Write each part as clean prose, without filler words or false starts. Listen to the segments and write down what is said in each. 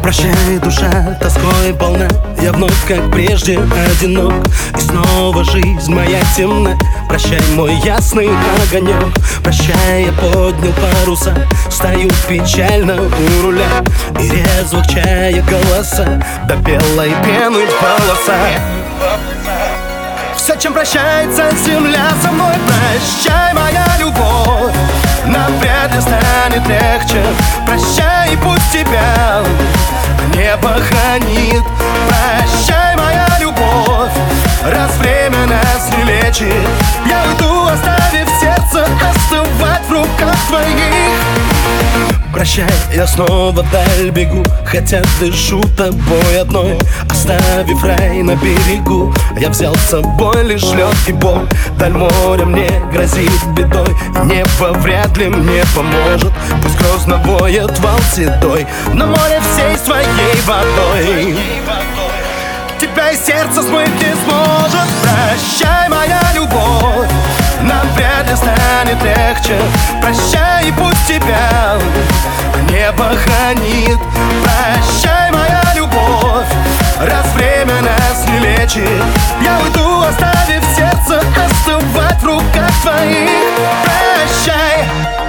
Прощай, душа, тоской полна. Я вновь, как прежде, одинок. И снова жизнь моя темна. Прощай, мой ясный огонек. Прощай, я поднял паруса. Стою печально у руля. И резво в чае голоса до белой пены в волосах. Все, чем прощается земля со мной. Прощай, моя любовь, нам вряд ли станет легче. Прощай, и пусть тебя небо хранит. Прощай, моя любовь, раз время нас не лечит. Я уйду, оставив сердце остывать в руках твоих. Прощай, я снова вдаль бегу, хотя дышу тобой одной. Оставив рай на берегу, я взял с собой лишь лед и боль. Даль моря мне грозит бедой, небо вряд ли мне поможет. Пусть грозно воет вал седой, но море всей своей водой тебя из сердца смыть не сможет. Прощай, моя любовь, нам вряд ли станет легче. Прощай, и пусть тебя небо хранит. Прощай, моя любовь, раз время нас не лечит. Я уйду, оставив сердце остывать в руках твоих. Прощай.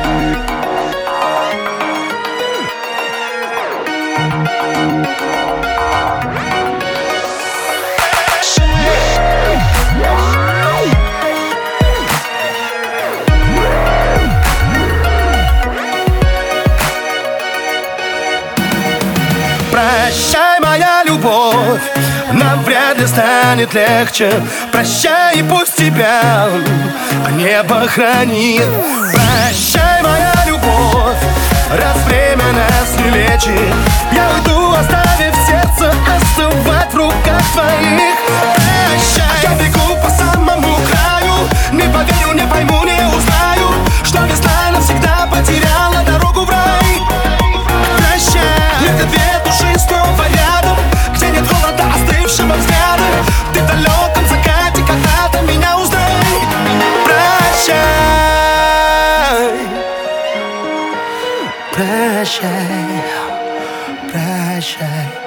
Прощай, моя любовь, нам вряд ли станет легче. Прощай, и пусть тебя небо хранит. Прощай, моя любовь, раз время нас не лечит. Я уйду, оставив сердце остывать в руках твоих. Прощай. Я бегу по самому краю, не поверю, не пойму, не узнаю, что весна навсегда потеряла дорогу в рай. Прощай. Это две души снова рядом, где нет холода, остывшего взгляда. Ты в далеком закате когда-то меня узнай. Прощай. Прощай. Прощай.